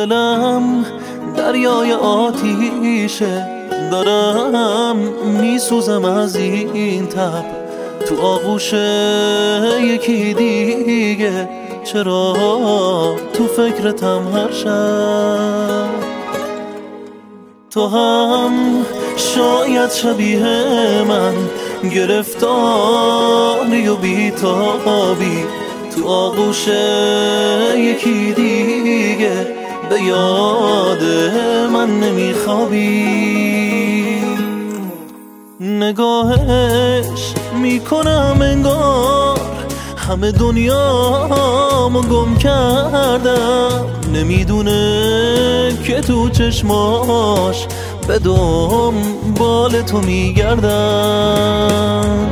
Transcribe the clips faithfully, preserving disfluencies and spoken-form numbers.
دلم دریای آتیشه، دارم میسوزم از این تب تو آغوش یکی دیگه. چرا تو فکرتم هر شب؟ تو هم شاید شبیه من گرفتاری و بیتابی تو آغوش یکی دیگه، به یاد من نمیخوابی. نگاهش میکنم انگار همه دنیامو گم کردم، نمیدونه که تو چشماش به دنبال تو میگردم.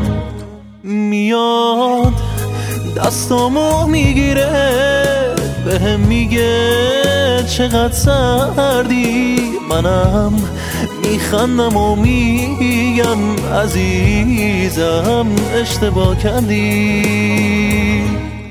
میاد دستامو میگیره بهم میگه چقدر سردی، منم میخندم و میگم عزیزم اشتباه کردی.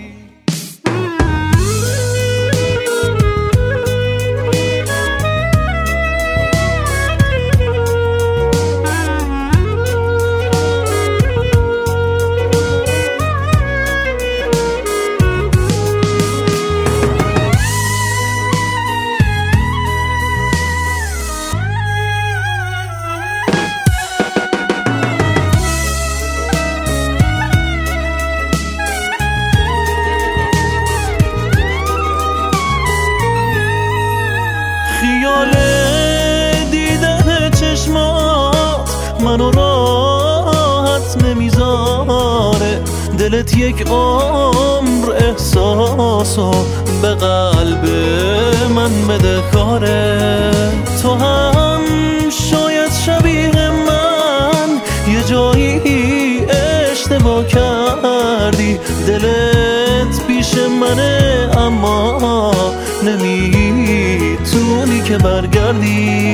خیال دیدن چشمات منو راحت نمیذاره، دلت یک عمر احساسو به قلب من بده کاره. تو هم شاید شبیه من یه جایی اشتباه کردی، دلت پیش منه اما نمیتونی که برگردی.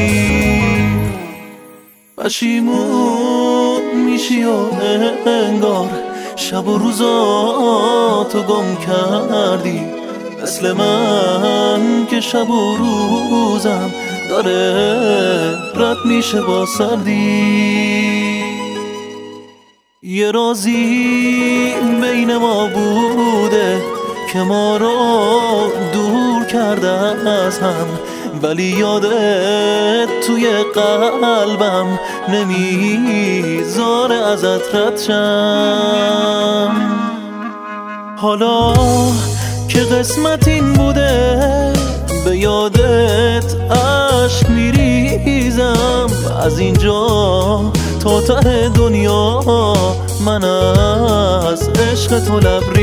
پشیمون میشی و انگار شب و روزاتو گم کردی، مثل من که شب و روزم داره رد میشه با سردی. یه رازی بین ما بوده که ما رو دور کرده از هم، ولی یادت توی قلبم نمیذاره ازت رد شم. حالا که قسمت این بوده به یادت عشق میریزم، از اینجا تا ته دنیا من از عشق تو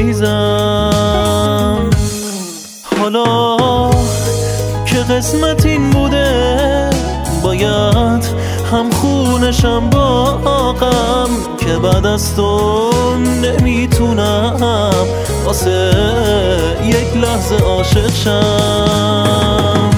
لبریزم. حالا که قسمت این بوده باید هم خونشم با غم، که بعد از تو نمیتونم واسه یک لحظه عاشق شم.